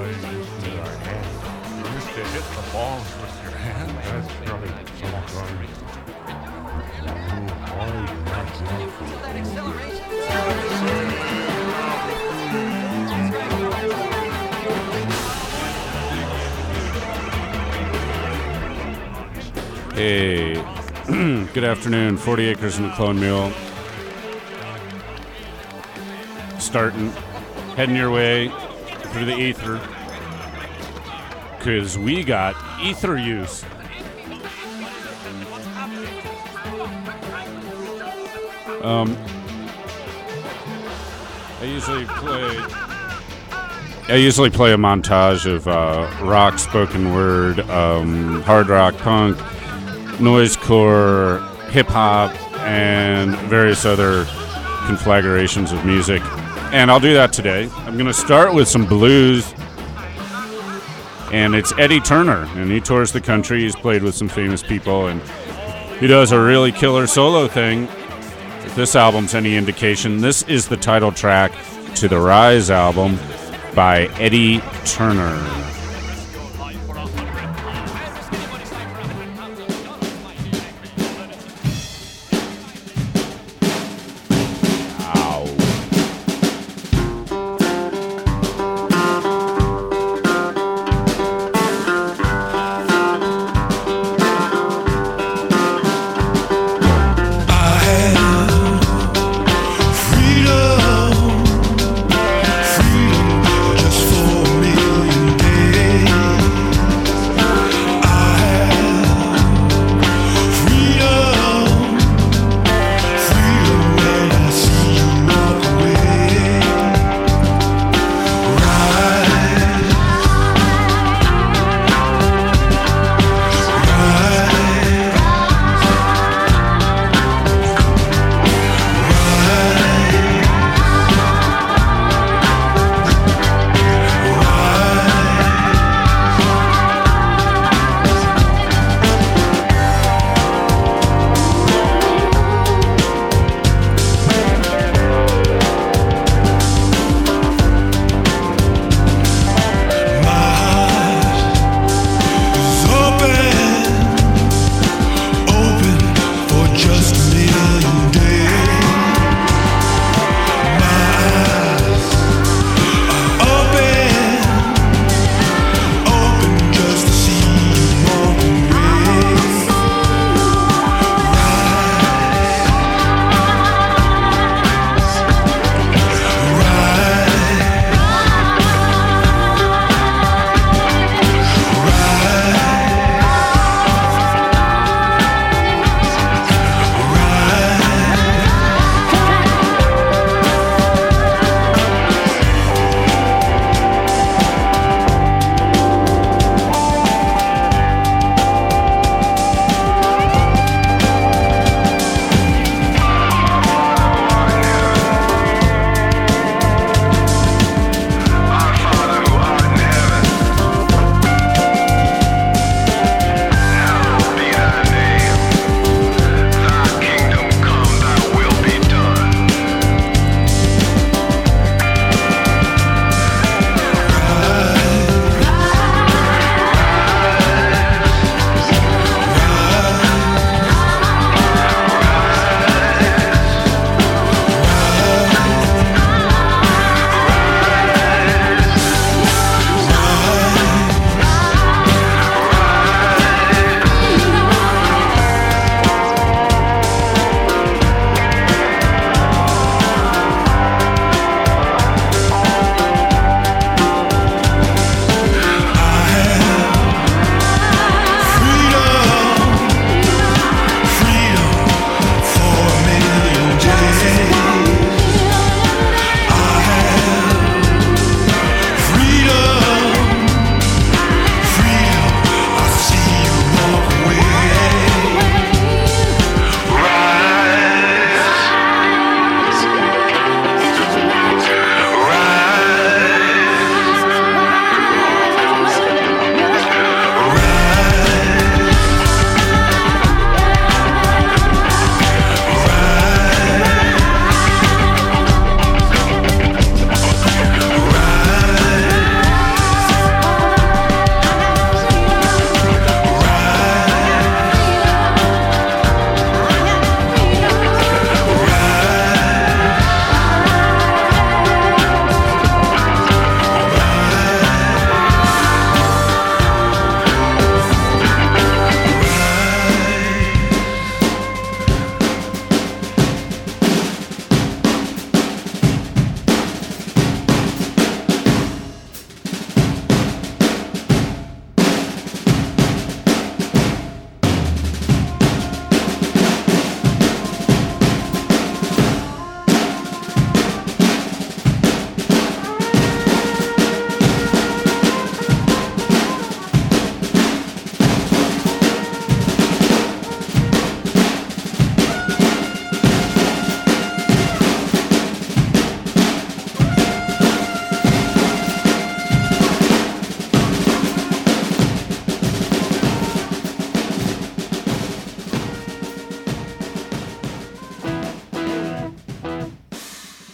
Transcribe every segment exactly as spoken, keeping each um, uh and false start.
with our hands. You used to hit the balls with your hand. That's right. So sorry. Oh, boy, that's Feel that acceleration? Hey, good afternoon. forty acres and a clone mule. Starting, heading your way through the ether. Because we got ether use. Um, I usually play. I usually play a montage of uh, rock, spoken word, um, hard rock, punk, noisecore, hip hop, and various other conflagrations of music. And I'll do that today. I'm going to start with some blues. And it's Eddie Turner, and he tours the country. He's played with some famous people, and he does a really killer solo thing. If this album's any indication, this is the title track to the Rise album by Eddie Turner. Freedom, freedom, just for a million days.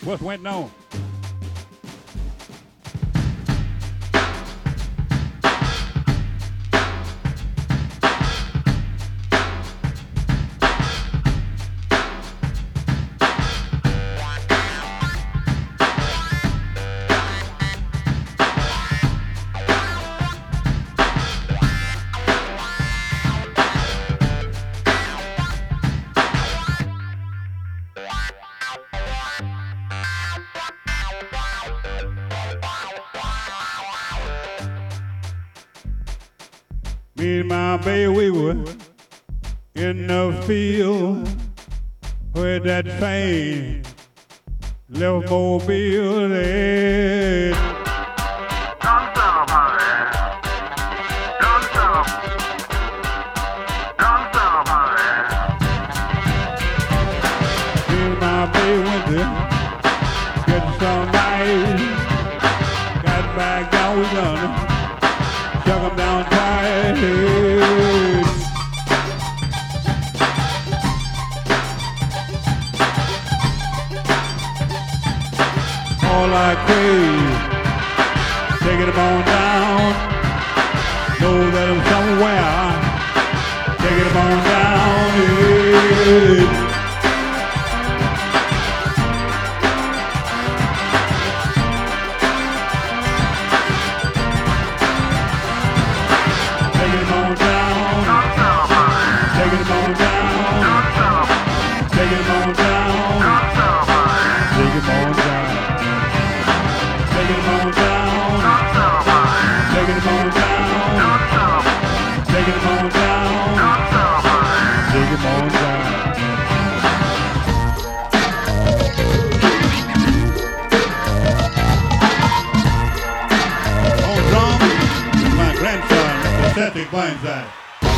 What's went on? Me and my baby, we were in the field where that train left Mobile. And Don't celebrate. Don't celebrate. Don't celebrate. me and my baby went to get some ice. Got back down, we done chuck 'em down twice. All I crave, take it on down. Know that I'm somewhere, take it on down. Yeah. Take it on down, Don't celebrate. take it on down, Don't celebrate. take it on down, Don't celebrate. take it on down, take it on down, Don't celebrate. take it on down, Don't celebrate. take it on down, Don't celebrate. take it on down. On drums, my grandson, Mister Cedric Burnside.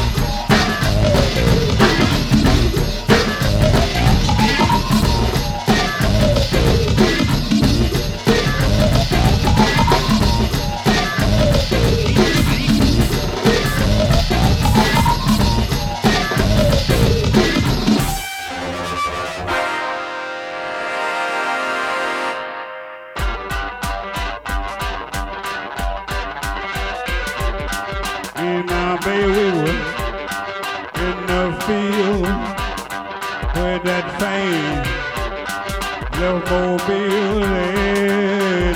Me and my baby, we were in the field where that train left Mobile. And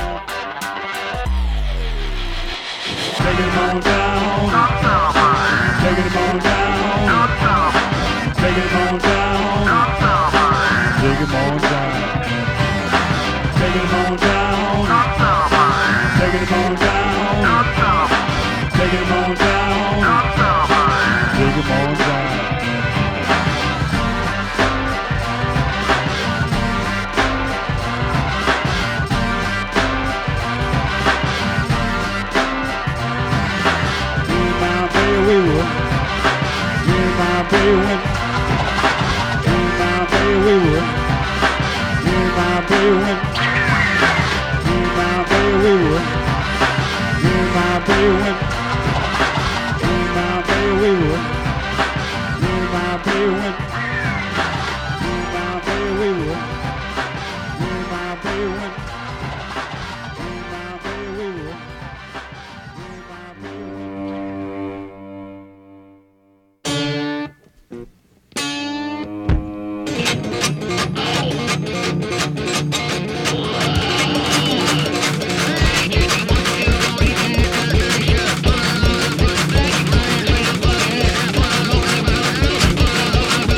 take it on down, Don't celebrate. take it on down, Don't celebrate. take it on down, Don't celebrate. take it on down, take it on down, Don't celebrate. take it on down, Don't celebrate. take it on down, Don't celebrate. take it on down. Me and my baby, we were. Me and my baby went. Me and my baby, we were. Me and my baby went. Me and my baby, we were. Me and my baby went. Me and my baby, we were. Me and my baby went. Me and my baby, we were. Me and my baby went. Me and my baby, we were. Me and my baby went. Don't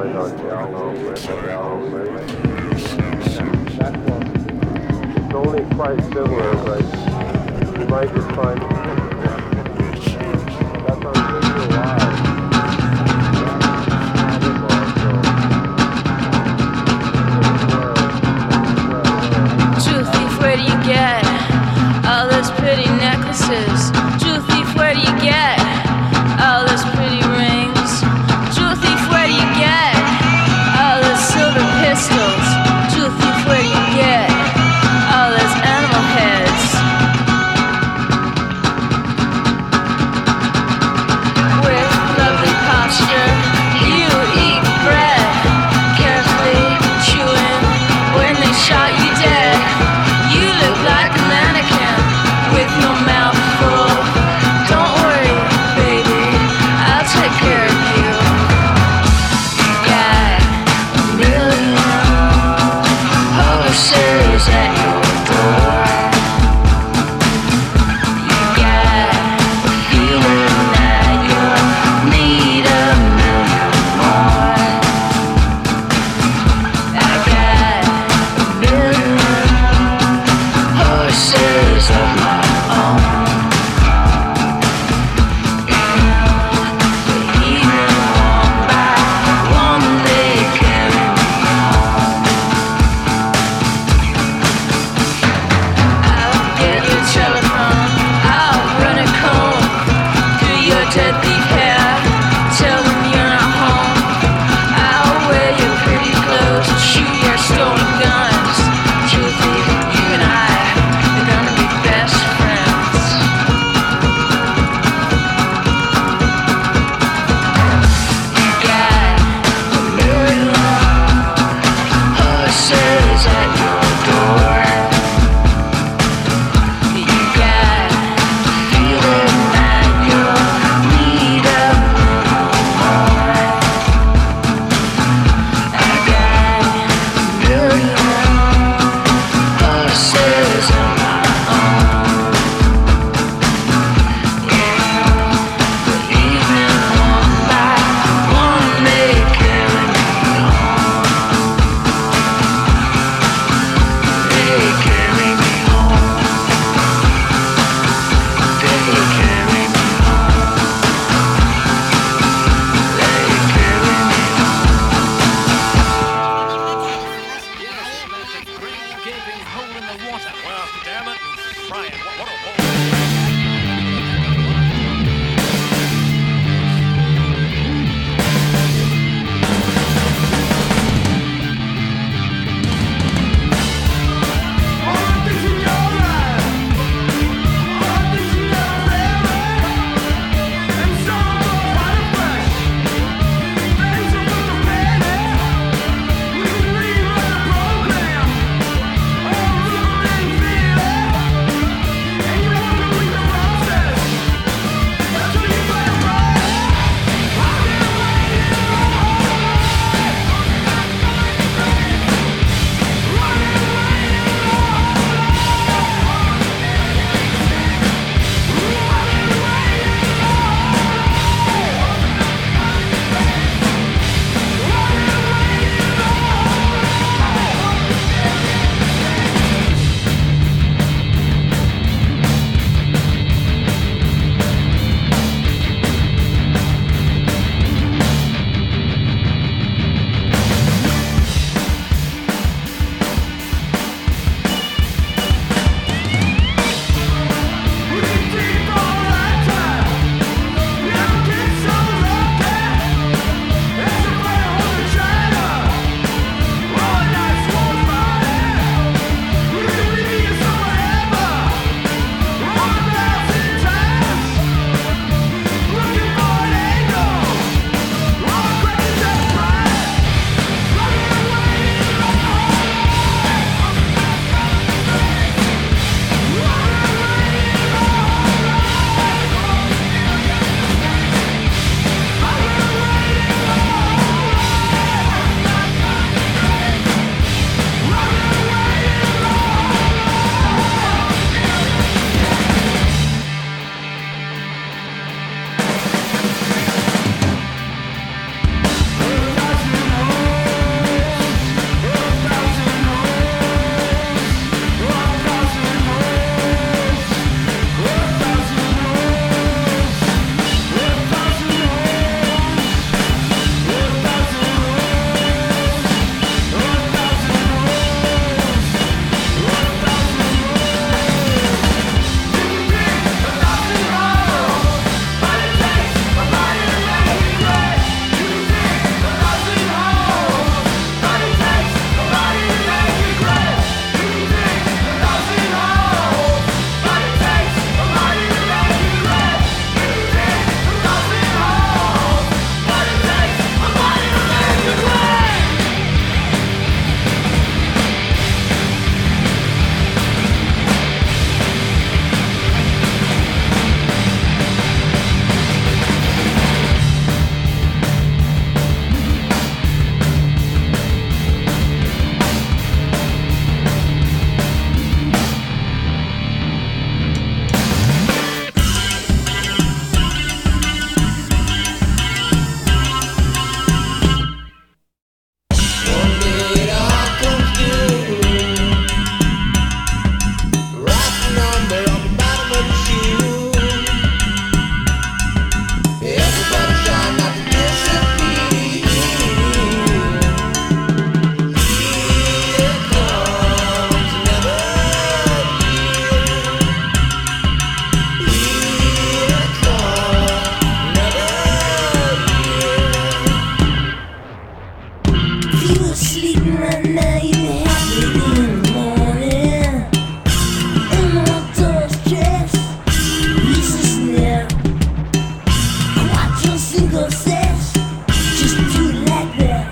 find on Gallo, Gallo, That one, it's only quite similar, but you might just find that's on video live. True thief, where do you get all those pretty necklaces? True thief, where do you get all those pretty rings? True thief, where do you get all those silver pistols? True thief, where do you get all those animal heads? sleeping right now, you may have me in the morning. And my door's dress, Jesus now. Quattro single sets, just do it like that.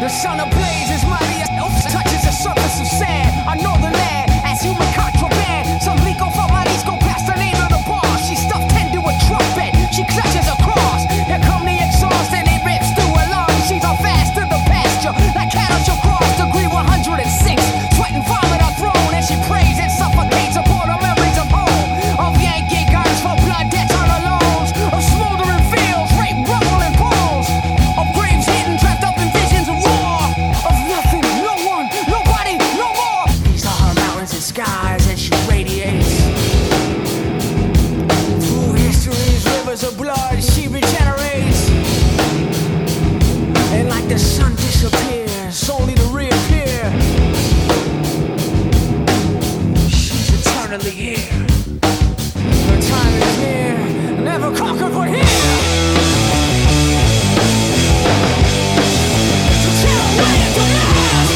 The sun ablazes, mighty as touches the surface of sand. I know the land as human contraband. Some leak off of my knees, go past the name of the bar. She stuffed ten to a trumpet, she clutches a cross. Here come the exhaust and it rips through her lungs. She's on fast to the pasture, like cattle shall cross degree one hundred six. Sweat and vomit are thrown and she prays and suffocates upon her memories of home. Of Yankee guns for blood debts on her loans. Of smoldering fields, rape, rubble and bones. Of graves hidden, trapped up in visions of war. Of nothing, no one, nobody, no more. These are her mountains and skies and she radiates. Through history's rivers of blood she regenerates. And like the sun disappears, only to reappear. She's eternally here. Her time is near, never conquered but here. To tear away at the last.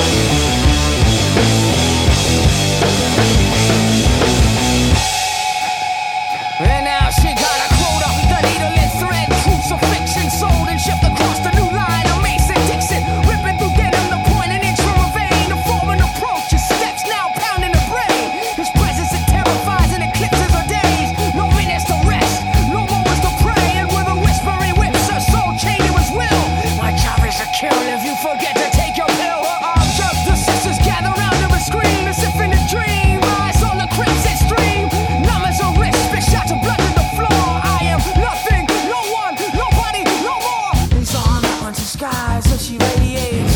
And now she got a quota, the needle and thread, crucifixion sold and shipped across the new line of Mason Dixon, ripping through denim to point an inch from a vein, a foreign approach, his steps now pounding the brain. His presence it terrifies and eclipses her days. No minutes to rest, no moments to pray, and with a whisper he whips her soul chained to his will. My job is to kill if you forget to take your pill. Her arms just the sisters gather round him and scream as if in a dream. Eyes on the crimson stream, numb as a wrist, spit shots of blood to the floor. I am nothing, no one, nobody, no more. These are her mountains and skies that she radiates.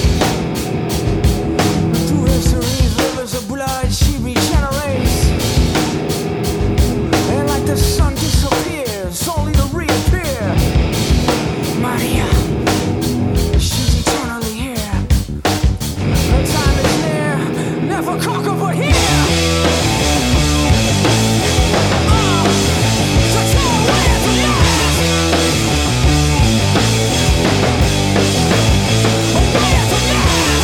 Through history's rivers of blood she regenerates. And like the sun disappears, only to reappear. Maria, she's eternally here. Her time is near, never conquer but here. Uh, to tear away at the last. Away at the last.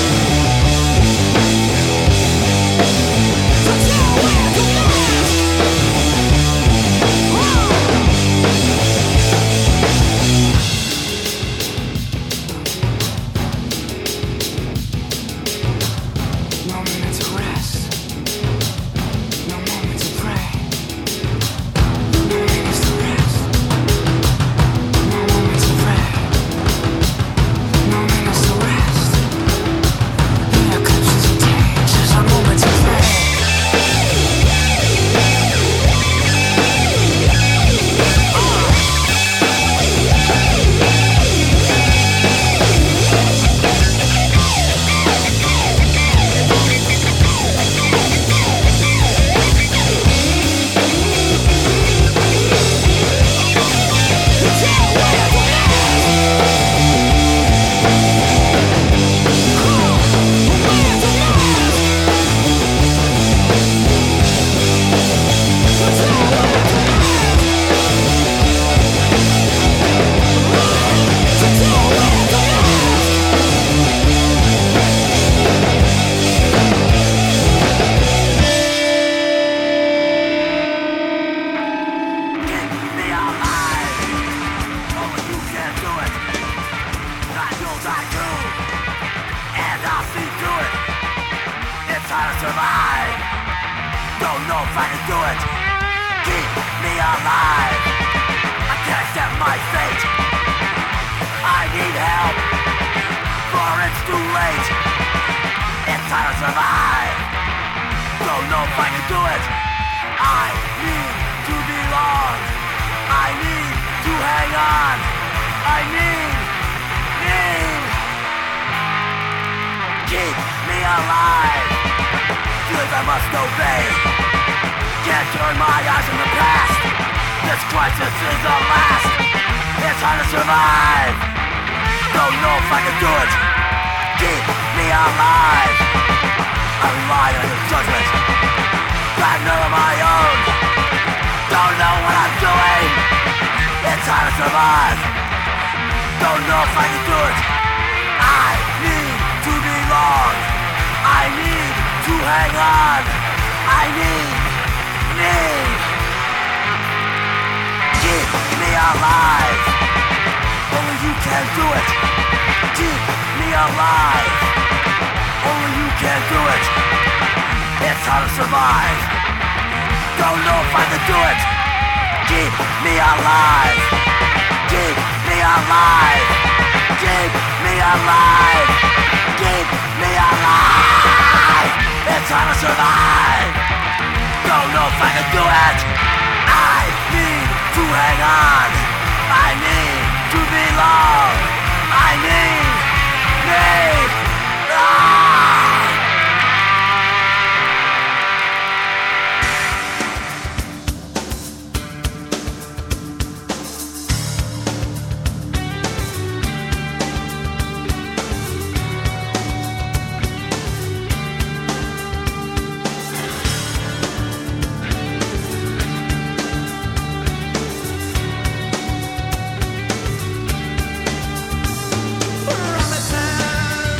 To tear away at the last. No moment to rest, no moment to pray. No minutes to rest, no moment to pray. No minutes to rest. The eclipses of days, just a moment to pray. Survive. Don't know if I can do it. Keep me alive. I can't accept my fate. I need help, for it's too late. It's time to survive. Don't know if I can do it. I need to belong. I need to hang on. I need, need. Keep me alive. Feelings I must obey. Can't turn my eyes from the past. This crisis is the last. It's hard to survive. Don't know if I can do it. Keep me alive. I rely on your judgment. Got none of my own. Don't know what I'm doing. It's hard to survive. Don't know if I can do it. I need to belong. I need to hang on. I need, need. Keep me alive. Only you can do it. Keep alive. Only you can do it. It's how to survive. Don't know if I can do it. Keep me alive. Keep me alive. Keep me alive. Keep me alive. It's how to survive. Don't know if I can do it. I need to hang on. I need to belong. I need, need, ah! Promises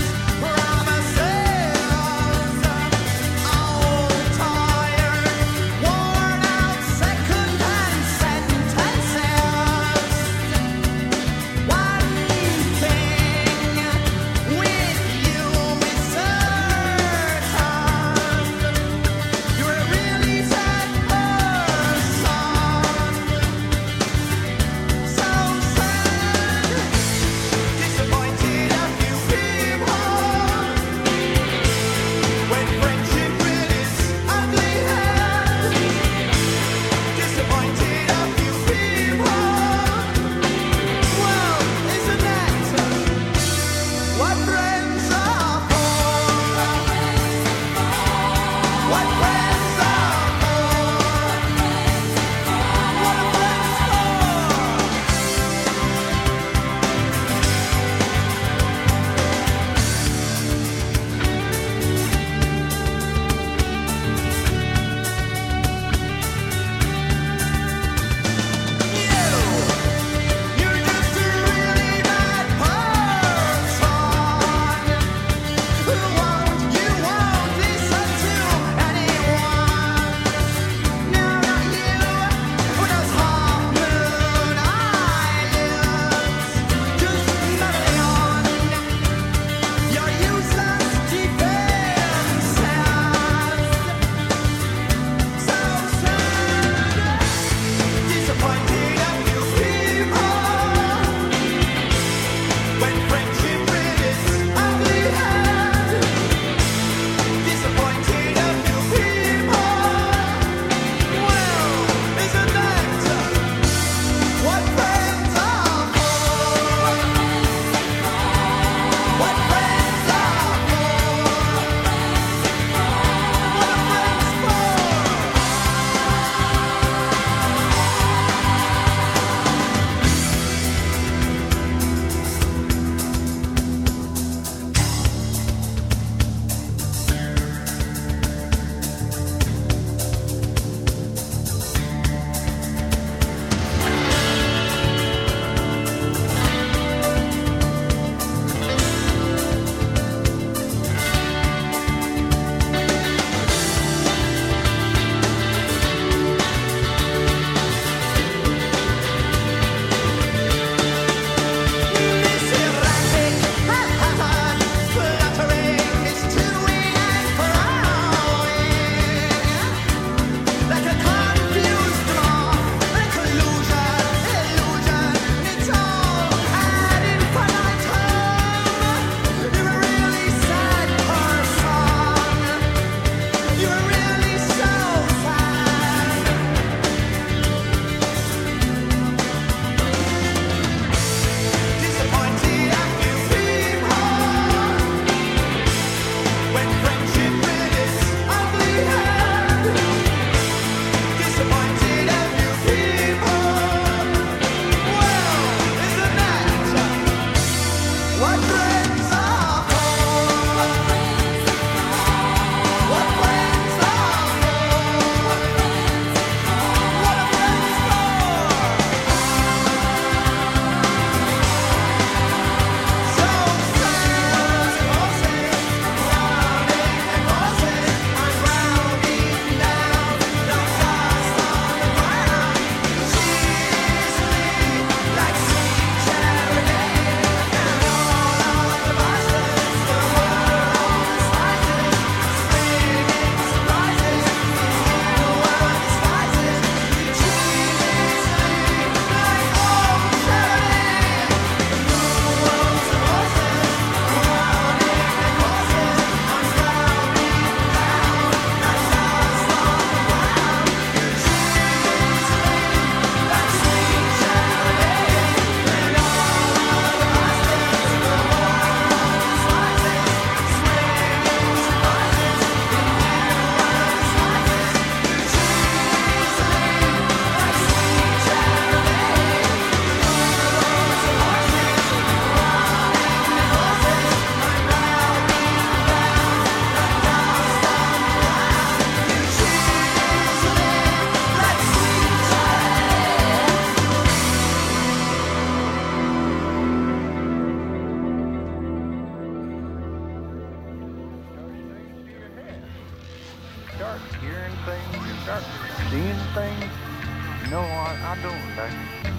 seeing things? No, I, I don't, Becky.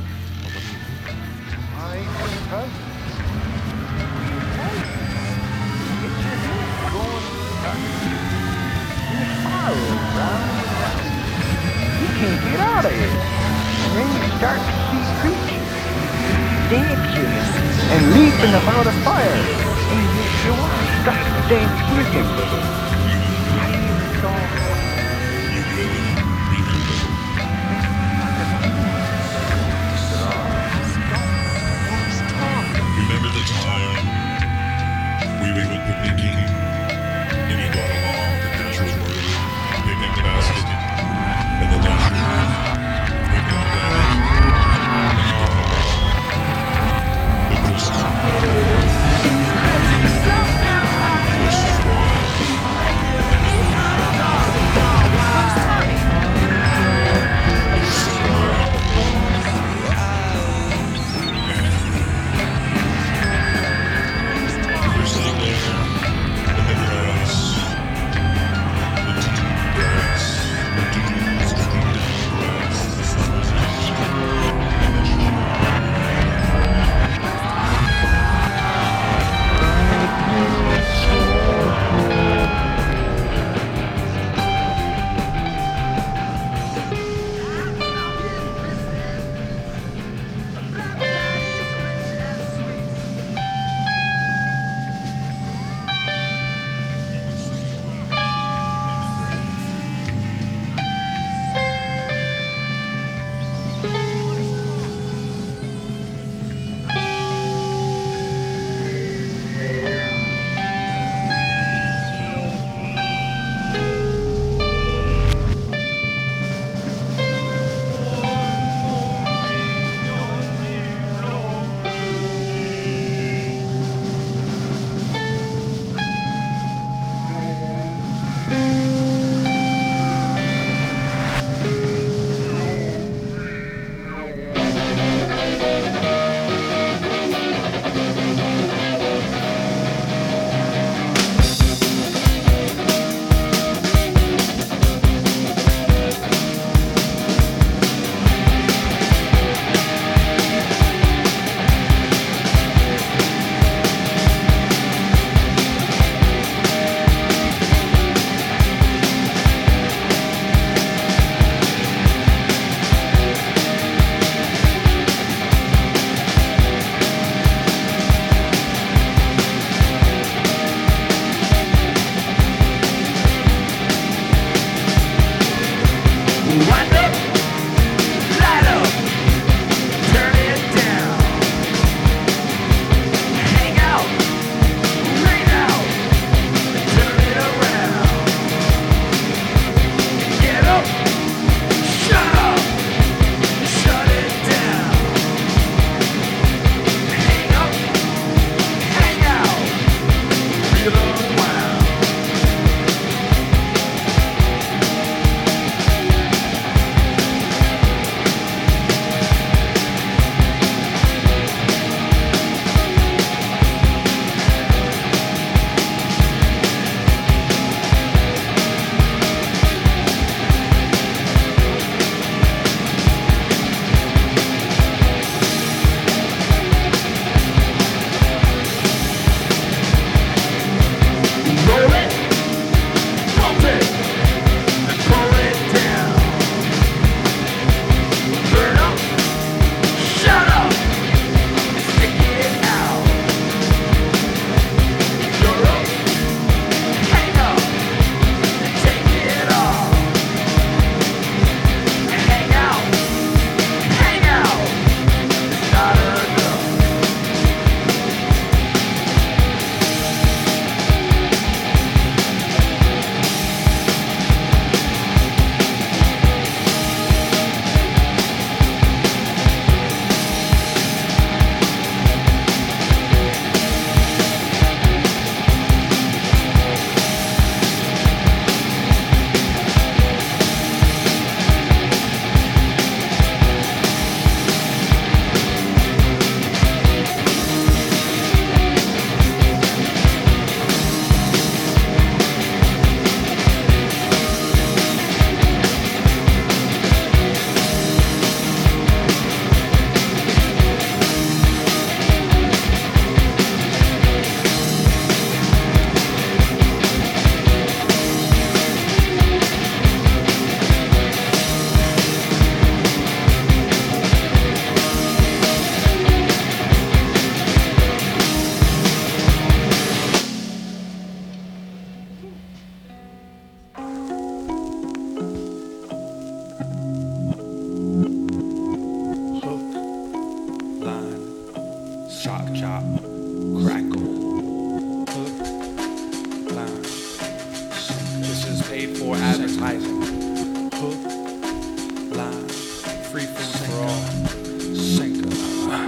I ain't your cousin. Get your head going. You spiral round and round. You can't get out of it. And then you start to see creatures dancing and leaping about a fire. And you, you want to start to dance with them. I hear it's all Remember the time we went picnicking and you brought along the natural word, picnic basket, and the lunchroom, picnic blanket, and you brought along the Christmas Christmas wine,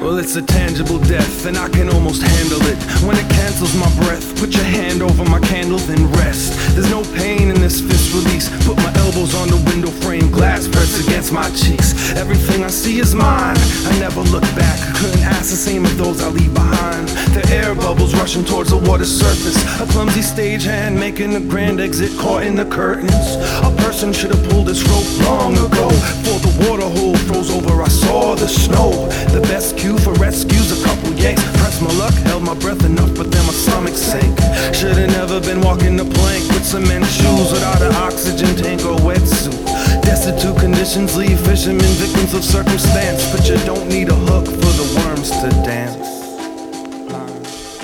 Well, it's a tangible death, and I can almost handle it. When it cancels my breath, put your hand over my candle, then rest. There's no pain in this fist release. Put my elbows on the window frame, glass pressed against my cheeks. Everything I see is mine. I never look back, couldn't ask the same of those I leave behind. The air bubbles rushing towards the water's surface. A clumsy stagehand making a grand exit, caught in the curtains. A person should have pulled this rope long ago. Before the water hole froze over, I saw the snow. The best cue for rescues, a couple yanks. Pressed my luck, held my breath enough, but then my stomach sank. Should've never been walking the plank with cement shoes, without an oxygen tank or wetsuit. Destitute conditions leave fishermen victims of circumstance, but you don't need a hook for the worms to dance. Line,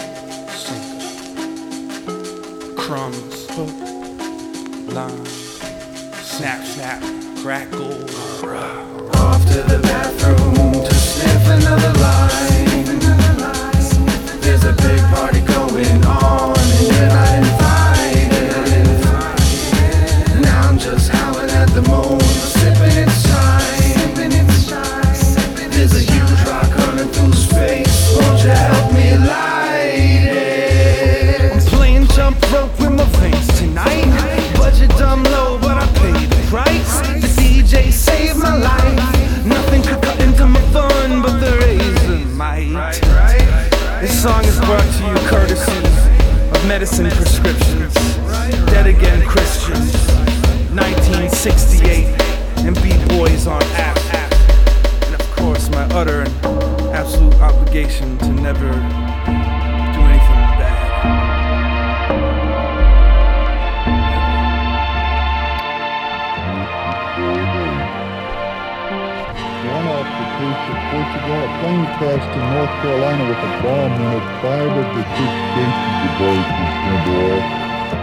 sink, crumbs, hook, line, snap, snap, crackle. Off to the bathroom to sniff another line. There's a big party going on and you're not invited. Now I'm just howling at the moon, sipping its shine. There's a huge rock running through space, won't you help me light it? I'm playing jump rope with my veins tonight. Budget dumb low, but I paid the price. The D J saved my life. Nothing could cut into my fun but the razor might. This song is brought to you courtesy of Medicine Prescriptions, Dead Again Christians, nineteen sixty-eight, and B-Boys on app. And of course my utter and absolute obligation to never do anything bad. One off the coast of Portugal, a plane crashed in North Carolina with a bomb when it five of the six safety devices went off.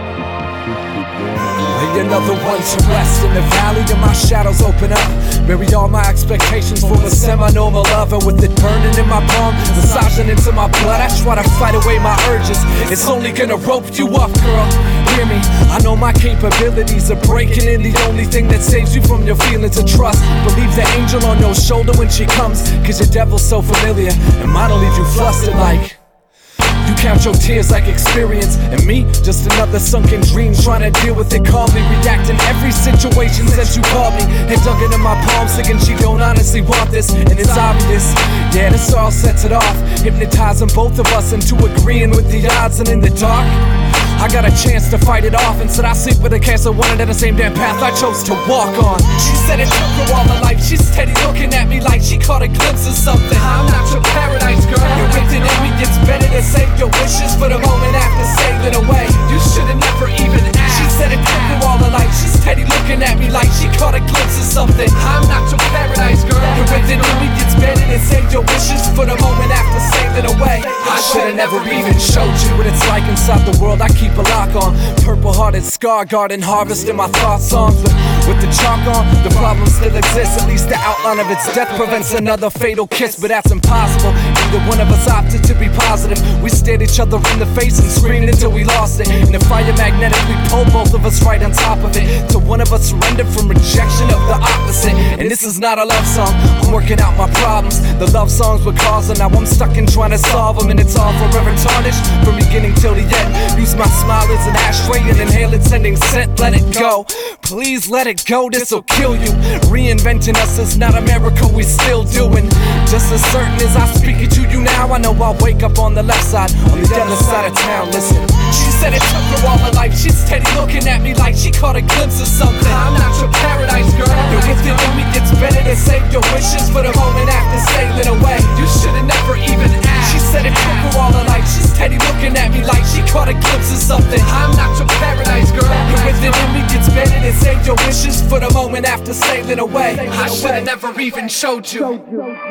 Lay another one to rest in the valley and my shadows open up. Bury all my expectations for a semi-normal love. And with it burning in my palm, massaging into my blood, I try to fight away my urges. It's only gonna rope you up, girl. Hear me, I know my capabilities are breaking in. The only thing that saves you from your feelings of trust. Believe the angel on your shoulder when she comes, cause your devil's so familiar and mine'll leave you flustered like. You count your tears like experience, and me, just another sunken dream, trying to deal with it calmly, reacting every situation since you called me. And dug into my palm, thinking she don't honestly want this, and it's obvious. Yeah, this all sets it off, hypnotizing both of us into agreeing with the odds. And in the dark, I got a chance to fight it off. Instead I sleep with a cancer, wanted in the same damn path I chose to walk on. She said it took her all her life. She's steady looking at me like she caught a glimpse of something. I'm not your paradise girl. Your within in me gets better to save your wishes for the moment after sailing away. You should've never even asked. She said it took her all her life. She's steady looking at me like she caught a glimpse of something. I'm not your paradise girl. Your within in me gets better to save your wishes for the moment after sailing away. I should've never even showed you what it's like inside the world I keep a lock on. Purple hearted scar garden harvesting my thought songs. But with the chalk on, the problem still exists. At least the outline of its death prevents another fatal kiss. But that's impossible. Either one of us opted to be positive. We stared each other in the face and screamed until we lost it. And the fire magnetically pulled both of us right on top of it. Till one of us surrendered from rejection of the opposite. And this is not a love song, I'm working out my problems. The love songs were causing, now I'm stuck in trying to solve them. And it's all forever tarnished from beginning till the end. Use my smile as an ashtray and inhale its ending scent. Let it go, please let it go, this'll kill you. Reinventing us is not a miracle, we still doing. Just as certain as I speak it to you now, I know I'll wake up on the left side, on the other side of town. Listen, she said it took her all her life. She's steady looking at me like she caught a glimpse of something. I'm not your paradise girl. Your within in me gets better to save your wishes for the moment after sailing away. You should've never even asked. She said it took her all her life. She's steady looking at me like she caught a glimpse of something. I'm not your paradise girl. Your within in me gets better to save your wishes for the moment after sailing away. I should've never even showed you.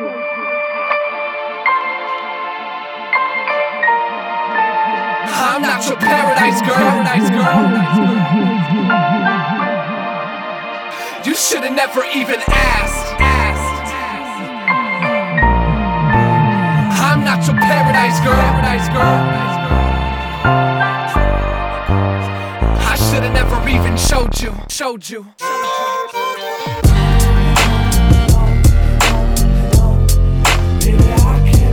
I'm not your paradise girl. Paradise girl. You should've never even asked. asked. I'm not your paradise girl. Paradise girl. I should've never even showed you. Showed you. Baby, I can't.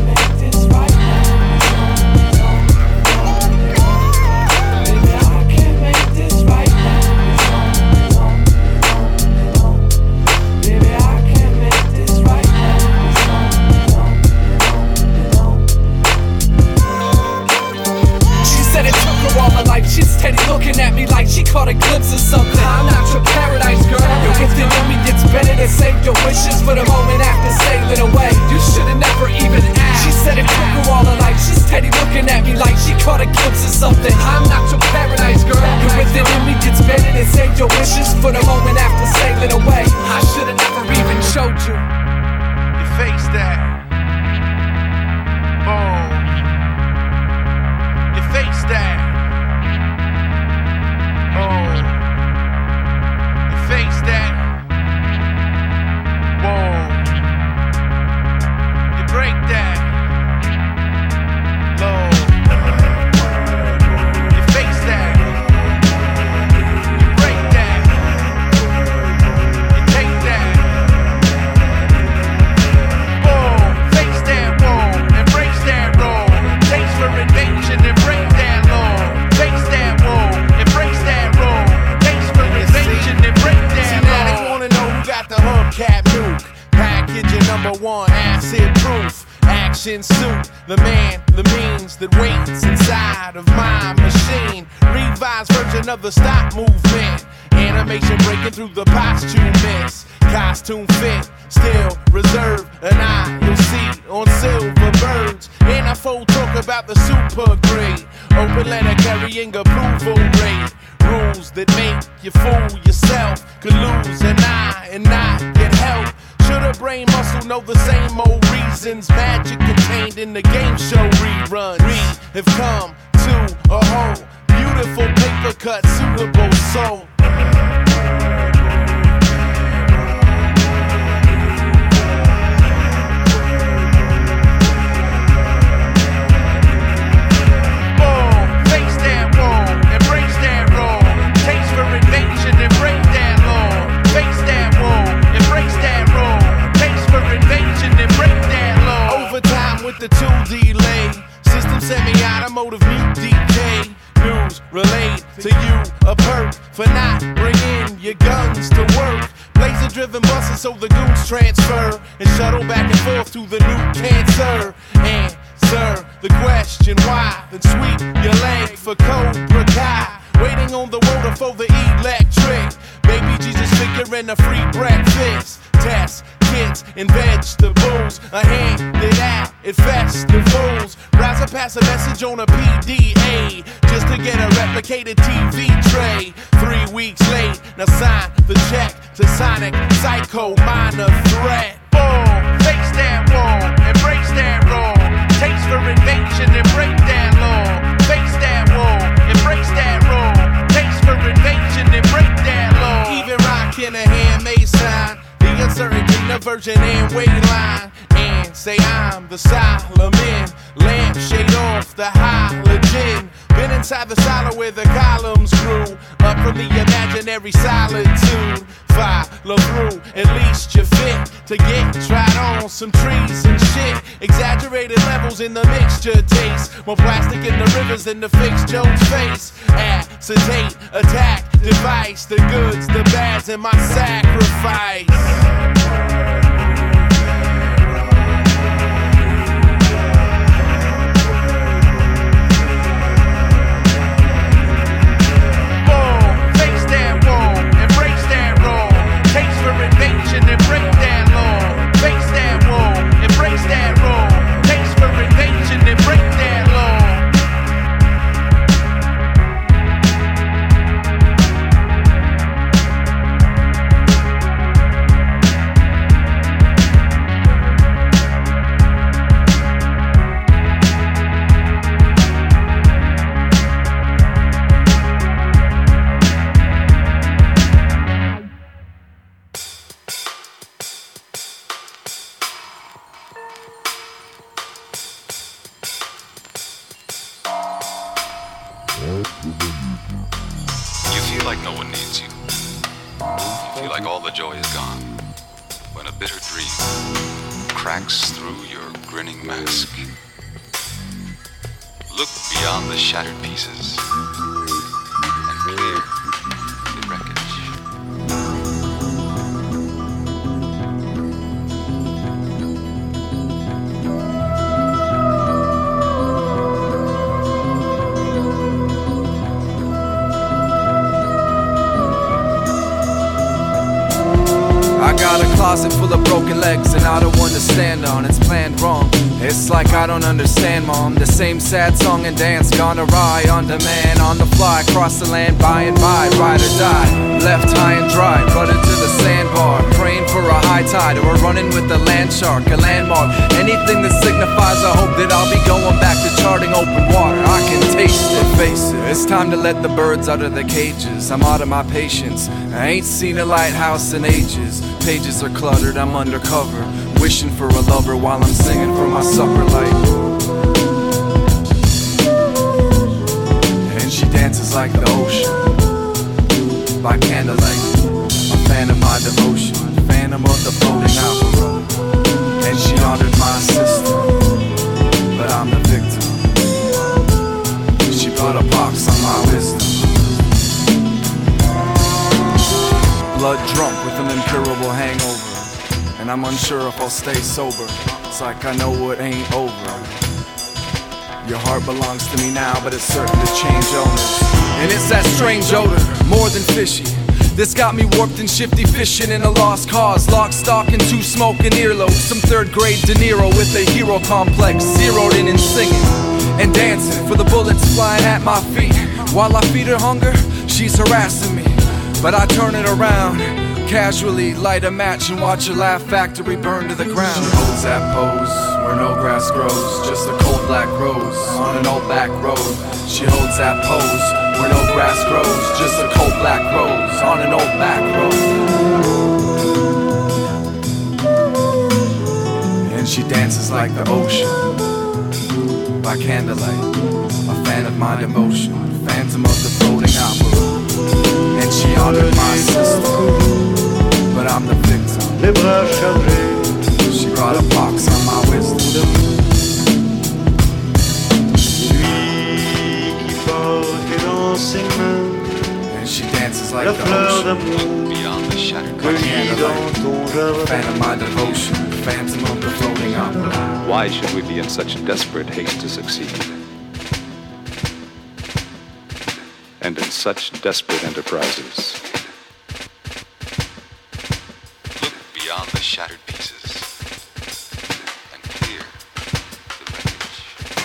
wishes for the moment after sailing away. You should've never even asked. She said it took her all her life. She's steady looking at me like she caught a glimpse of something. I'm not your paradise girl. And within me gets better than save your wishes for the moment after sailing away. I should've never even showed you. You face that. Oh. You face that. Oh. You face that. Whoa. You break that. Low. You face that. You break that. You take that. Whoa. Face that wall. Embrace that roll. Taste for invasion and break that law. Face that wall. Embrace that roll. Taste for invasion and break that law. Now they wanna know who got the hubcap nuke. Packaging number one, acid proof. Action suit, the man, the means that waits inside of my machine. Revised version of the stop movement. Animation breaking through the posthumous. Costume fit, still reserved. An eye you'll see on silver birds. And I full talk about the super great. Open letter carrying approval rate. Rules that make you fool yourself. Could lose an eye and not get help. Should a brain muscle know the same old reasons? Magic contained in the game show reruns. We have come to a whole beautiful paper cut, suitable soul. With the two delay, system semi-automotive mute D K. News relayed to you a perk for not bringing your guns to work. Laser driven buses so the goons transfer and shuttle back and forth to the new cancer. Answer the question why, then sweep your leg for Cobra Kai. Waiting on the water for the electric. Baby Jesus figuring a free breakfast. Test kits and vegetables are handed out at festivals. Rise up past a message on a P D A just to get a replicated T V tray. Three weeks late, now sign the check to Sonic Psycho, minor threat. Boom, face that wall, embrace that roll. Taste for invasion and break that law. Face that wall, embrace that roll. Taste for invasion and break that law. Even rockin' a handmade sign. The uncertainty, the version and weight line. And say I'm the Solomon. Lampshade off the halogen. Been inside the silo where the columns grew. Up from the imaginary solitude. Follow through, at least you're fit to get tried on some trees and shit. Exaggerated levels in the mixture taste. More plastic in the rivers than to fix Joe's face. Acetate, attack, device. The goods, the bads, and my sacrifice. And break that law, face that wall, embrace that roll. Takes for invasion and break that You feel like no one needs you. You feel like all the joy is gone. When a bitter dream cracks through your grinning mask. Look beyond the shattered pieces and clear the wreckage. closet full of broken legs and not a one to stand on. It's planned wrong. It's like I don't understand, Mom. The same sad song and dance gone awry. On demand, on the fly, across the land, by and by, ride or die. Left high and dry, run into the sandbar, praying for a high tide or running with the land shark, a landmark. Anything that signifies a hope that I'll be going back to charting open water. I can taste it, face it. It's time to let the birds out of their cages. I'm out of my patience. I ain't seen a lighthouse in ages. Pages are cluttered, I'm undercover, wishing for a lover while I'm singing for my supper light. And she dances like the ocean, by candlelight, a fan of my devotion, phantom of the floating opera. And she honored my sister, but I'm the victim. She put a box on my wisdom. Blood drunk with an incurable hangover, and I'm unsure if I'll stay sober. It's like I know it ain't over. Your heart belongs to me now, but it's certain to change owners. And it's that strange odor, more than fishy. This got me warped and shifty, fishing in a lost cause. Lock, stock, and two smoking earlobes. Some third grade De Niro with a hero complex, zeroed in and singing and dancing for the bullets flying at my feet. While I feed her hunger, she's harassing me. But I turn it around, casually light a match and watch a Laugh Factory burn to the ground. She holds that pose where no grass grows, just a cold black rose on an old back road. She holds that pose where no grass grows, just a cold black rose on an old back road. And she dances like the ocean, by candlelight, a fan of my devotion, phantom of the floating opera. And she honored my sister, but I'm the victim. Les bras chargés, she brought a box on my wisdom. Lui qui porte dans ses mains, and she dances like la the fleur ocean, beyond the shattered cueillie dans ton jardin. fan of my devotion, phantom of the floating opera. Why should we be in such desperate haste to succeed? And in such desperate enterprises? Look beyond the shattered pieces and clear the wreckage.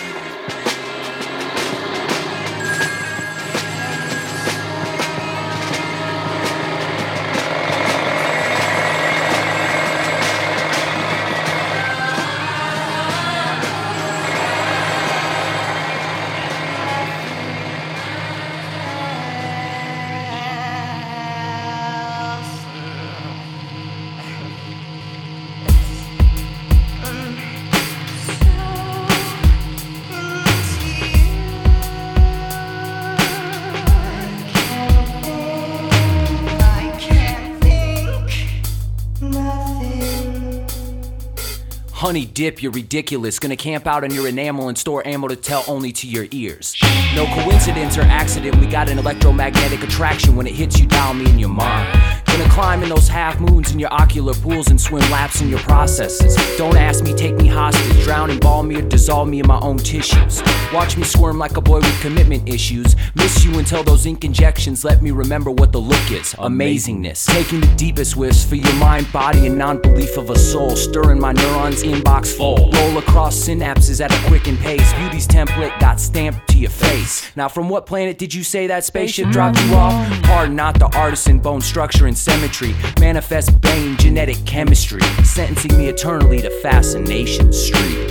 Honey dip, you're ridiculous. Gonna camp out on your enamel and store ammo to tell only to your ears. No coincidence or accident, we got an electromagnetic attraction. When it hits you, dial me in your mind. Gonna climb in those half moons in your ocular pools and swim laps in your processes. Don't ask me, take me hostage, drown and ball me or dissolve me in my own tissues. Watch me squirm like a boy with commitment issues. Miss you until those ink injections let me remember what the look is. Amazingness. Taking the deepest whiffs for your mind, body, and non-belief of a soul. Stirring my neurons inbox full. Roll across synapses at a quickened pace. Beauty's template got stamped to your face. Now from what planet did you say that spaceship dropped you off? Pardon not the artisan bone structure and symmetry. Manifest bane, genetic chemistry. Sentencing me eternally to Fascination Street.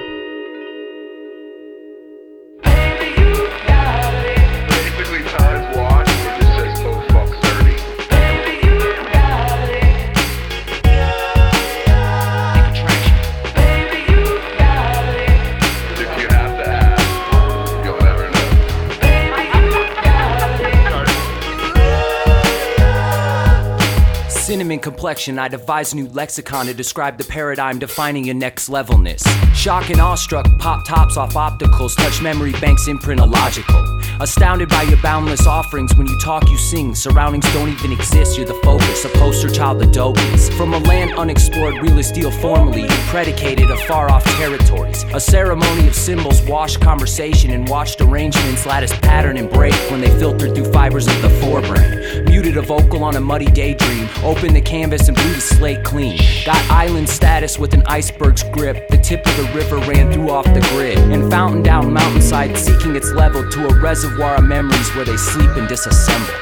Cinnamon complexion, I devise a new lexicon to describe the paradigm defining your next levelness. Shock and awestruck, pop tops off opticals, touch memory banks, imprint illogical. Astounded by your boundless offerings, when you talk you sing, surroundings don't even exist, you're the focus, a poster child of dopers. From a land unexplored, real as steel formally, predicated of far off territories. A ceremony of symbols, washed conversation and watched arrangements, lattice pattern and break when they filtered through fibers of the forebrain. Muted a vocal on a muddy daydream, open the canvas and blew the slate clean. Got island status with an iceberg's grip. The tip of the river ran through off the grid and fountained down mountainside, seeking its level to a reservoir of memories where they sleep and disassemble.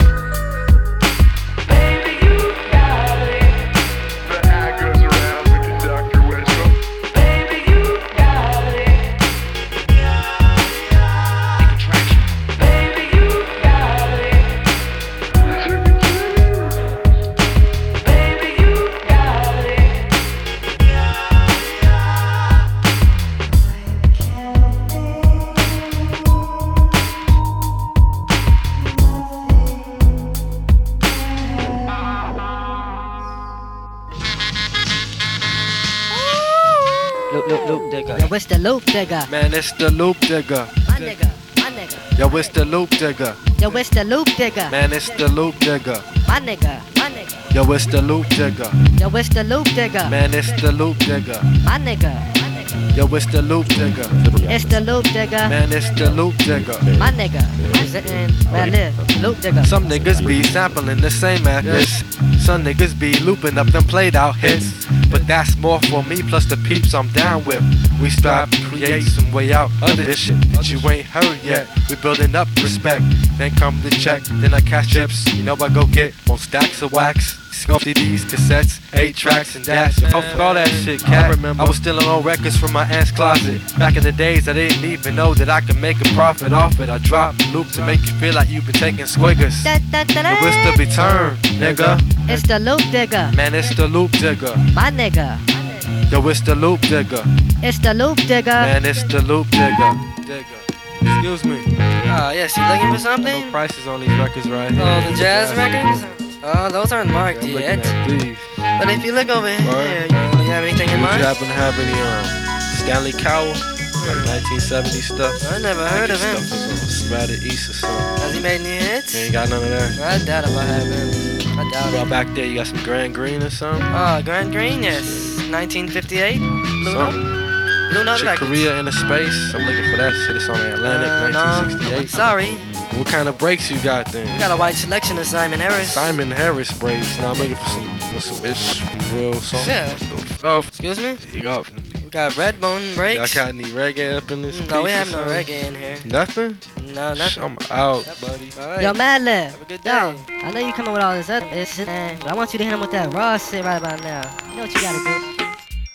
Yo, it's the loop digger. Man, it's the loop digger. My nigga, my nigga. Yo, it's the loop digger. Yo, it's the loop digger. Man, it's the loop digger. My nigga, my nigga. Yo, it's the loop digger. Yo, it's the loop digger. Man, it's the loop digger. My nigga, my nigga. Yo, it's the loop digger. It's the loop digger. Man, it's the loop digger. My nigga, is it in where I live? Loop digger. Some niggas be sampling the same methods. Some niggas be looping up them played out hits. But that's more for me plus the peeps I'm down with. We strive to create some way out of this shit that you ain't heard yet. We building up respect. Then come the check, then I cash chips. You know I go get more stacks of wax. Scuff C Ds, cassettes, eight tracks and dash. Oh, fuck all that shit, cat. I remember I was stealing old records from my aunt's closet. Back in the days I didn't even know that I could make a profit off it. I drop loops to make you feel like you've been taking swiggers. Da, da, da, da. But it's the return, nigga. It's the loop digger. Man, it's the loop digger. My nigga. Yo, it's the loop digger. It's the loop digger. Man, it's the loop digger. Digger. Excuse me. Oh, yes, you looking for something? No prices on these records right here. Oh, the jazz records? Oh, those aren't marked I'm yet. these. But if you look over here, Right. you, you have anything in Would mind? you happen to have any um, Stanley Cowell? Like nineteen seventy stuff? I never heard of him. Splattered East or something. Has he made any hits? You ain't got none of that. I doubt if I have him. I doubt Well, it. back there, you got some Grand Green or something? Oh, Grand Green, yes. nineteen fifty-eight. Blue Note. Something. Blue Note Chick records. Korea in the space. I'm looking for that shit. It's on the Atlantic, Uh, nineteen no, sixty-eight. sorry. What kind of breaks you got then? We got a wide selection of Simon Harris. Simon Harris breaks. Now I'm looking for some, for some ish, real songs. Yeah. Oh, Excuse me? you got. We got Redbone breaks. Y'all got any reggae up in this? No, we piece or have no something? reggae in here. Nothing? No, nothing. I'm out, buddy. All right. Yo, Madlib. Have a good Yo, day. I know you coming with all this other shit, man, but I want you to hit him with that raw shit right about now. You know what you gotta do.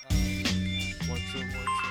One, two, one, two.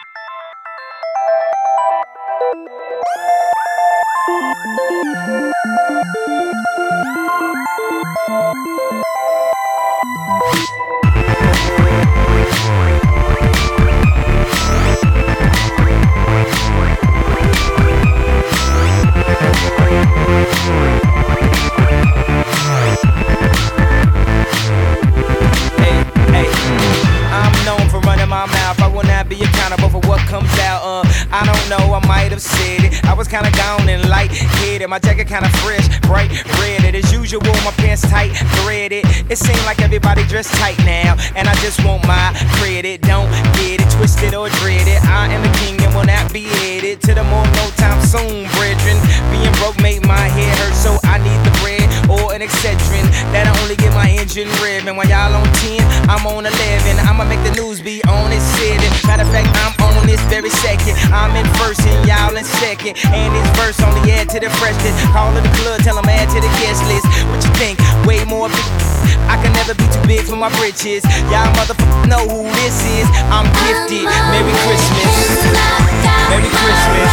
Hey, hey, I'm known for running my mouth. I will not be accountable for what comes out. Uh, I don't know, I might have said it. I was kinda gone and light-headed. My jacket kinda fresh, bright red. As usual, my pants tight, threaded. It seemed like everybody dressed tight now, and I just want my credit. Don't get it twisted or dreaded. I am the king and will not be headed to the more no time soon, brethren. Being broke made my head hurt, so I need the bread or an Excedrin that'll only get my engine revving. While y'all on ten, I'm on eleven. I'ma make the news be on at seven. Matter of fact, I'm on this very second. I'm in first and y'all in second. And this verse only add to the freshness. Call it the club, tell them add to the guest list. What you think? Way more big. I can never be too big for my britches. Y'all motherfuckers know who this is. I'm gifted. Merry Christmas. Merry Christmas.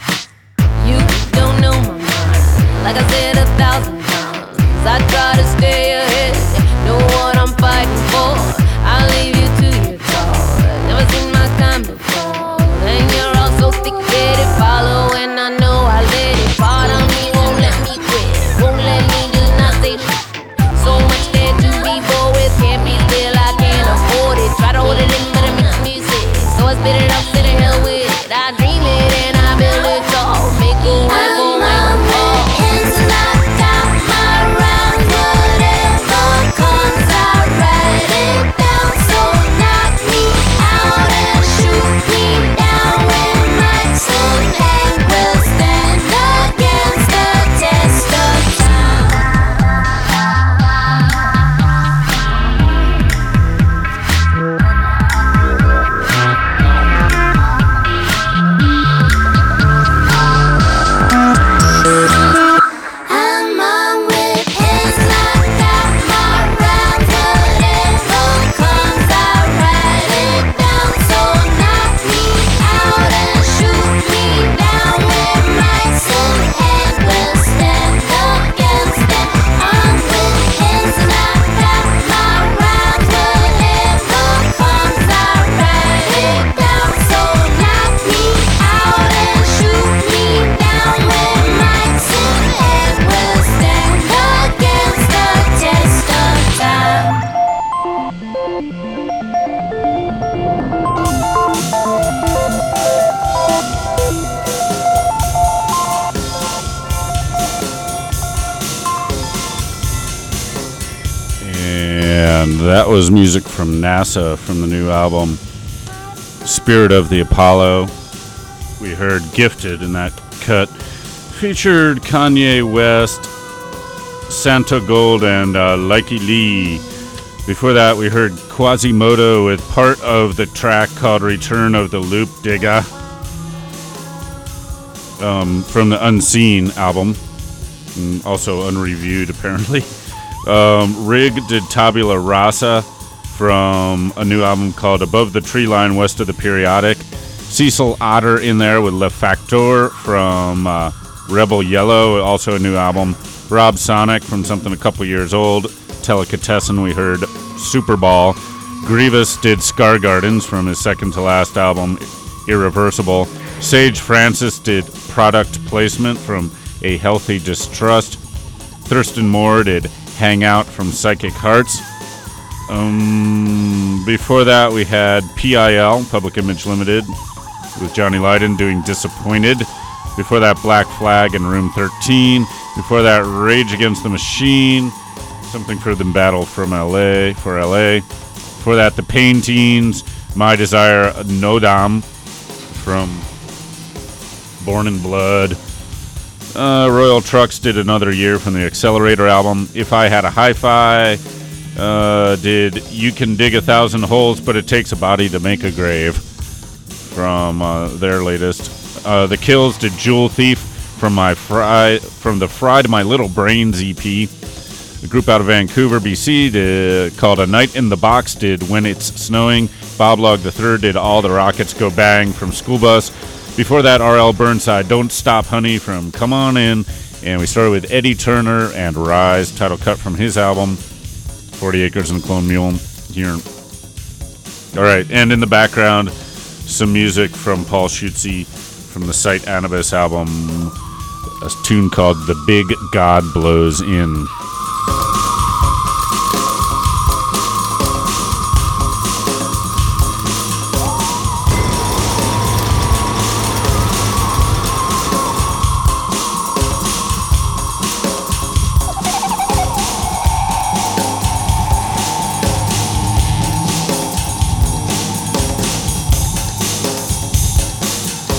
You don't know my mind. Like I said a thousand times, I try to stay And that was music from NASA from the new album Spirit of the Apollo. We heard Gifted in that cut. Featured Kanye West, Santa Gold, and uh, Likey Lee. Before that, we heard Quasimodo with part of the track called Return of the Loop Digger um, from the Unseen album. And also unreviewed, apparently. Um, Rig did Tabula Rasa from a new album called Above the Tree Line West of the Periodic. Cecil Otter in there with Le Factor from uh, Rebel Yellow, also a new album. Rob Sonic from something a couple years old. Delicatessen, we heard Super Ball. Grievous did Scar Gardens from his second to last album, Irreversible. Sage Francis did Product Placement from A Healthy Distrust. Thurston Moore did Hang Out from Psychic Hearts. Um, before that, we had P I L, Public Image Limited, with Johnny Lydon doing Disappointed. Before that, Black Flag and Room thirteen. Before that, Rage Against the Machine, something for the Battle from L A, for L A. Before that, The Pain Teens, My Desire, Nodam from Born in Blood. Uh, Royal Trucks did Another Year from the Accelerator album. If I Had a Hi-Fi uh, did You Can Dig a Thousand Holes, But It Takes a Body to Make a Grave from uh, their latest. Uh, the Kills did Jewel Thief from my fry from the Fried My Little Brains E P. A group out of Vancouver, B C, did, called A Night in the Box did When It's Snowing. Bob Log the Third did All the Rockets Go Bang from School Bus. Before that, R L Burnside, Don't Stop Honey from Come On In. And we started with Eddie Turner and Rise, title cut from his album, forty acres and a Clone Mule. Here. All right, and in the background, some music from Paul Schutze from the Sight Anubis album, a tune called The Big God Blows In.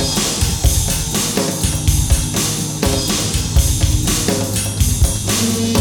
Thank